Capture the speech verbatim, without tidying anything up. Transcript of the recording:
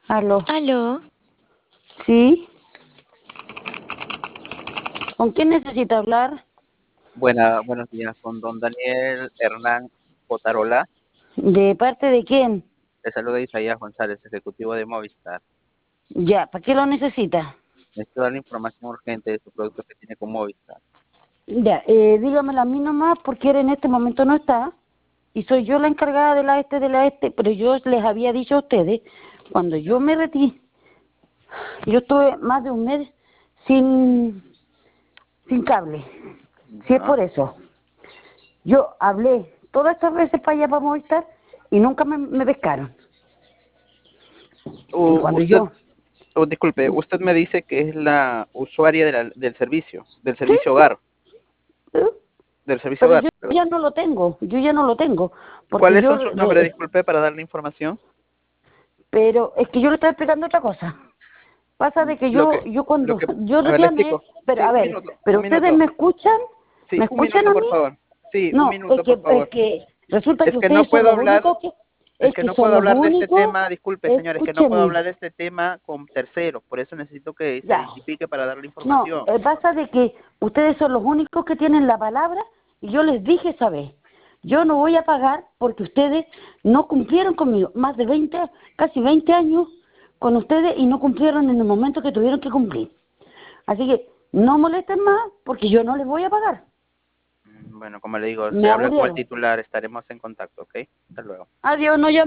Aló. Aló, ¿Sí? ¿Con quién necesita hablar? Buena, buenos días, con don Daniel Hernán Potarola. ¿De parte de quién? Le saluda Isaías González, ejecutivo de Movistar. Ya, ¿para qué lo necesita? Necesito darle información urgente de su producto que tiene con Movistar. Ya, eh, dígamelo a mí nomás porque él en este momento no está y soy yo la encargada de la este, de la este, pero yo les había dicho a ustedes, cuando yo me retiré, yo estuve más de un mes sin, sin cable, si es ¿No? por eso. Yo hablé todas estas veces para allá para Movistar y nunca me, me pescaron. Y U- cuando usted, yo... oh, disculpe, usted me dice que es la usuaria de la- del servicio, del Sí, servicio hogar, ¿eh? del servicio Pero hogar. yo ya no lo tengo, yo ya no lo tengo, porque ¿Cuáles yo, son sus nombres, re- disculpe, para darle información? pero es que yo le estoy explicando otra cosa. Pasa de que Lo yo, que, yo lo cuando, que, yo a ver, le reclamé, explico. pero Sí, a un ver, minuto, pero un ustedes me minuto. escuchan, Sí, me un escuchan minuto, a por mí. favor. Sí, un No, es minuto, que, por es favor. que resulta Es que que no ustedes son puedo los hablar. únicos que, Es es que que no son puedo los hablar de este únicos, tema, disculpe señor, es que no puedo escúcheme, hablar de este tema con terceros, por eso necesito que se ya. identifique para darle No, información. eh, pasa de que ustedes son los únicos que tienen la palabra y yo les dije esa vez, yo no voy a pagar porque ustedes no cumplieron conmigo, más de veinte, casi veinte años con ustedes y no cumplieron en el momento que tuvieron que cumplir. Así que no molesten más porque yo no les voy a pagar. Mm, Bueno, como le digo, Me se habla con el aburrieron. titular, estaremos en contacto, ¿ok? Hasta luego. Adiós, no llamen.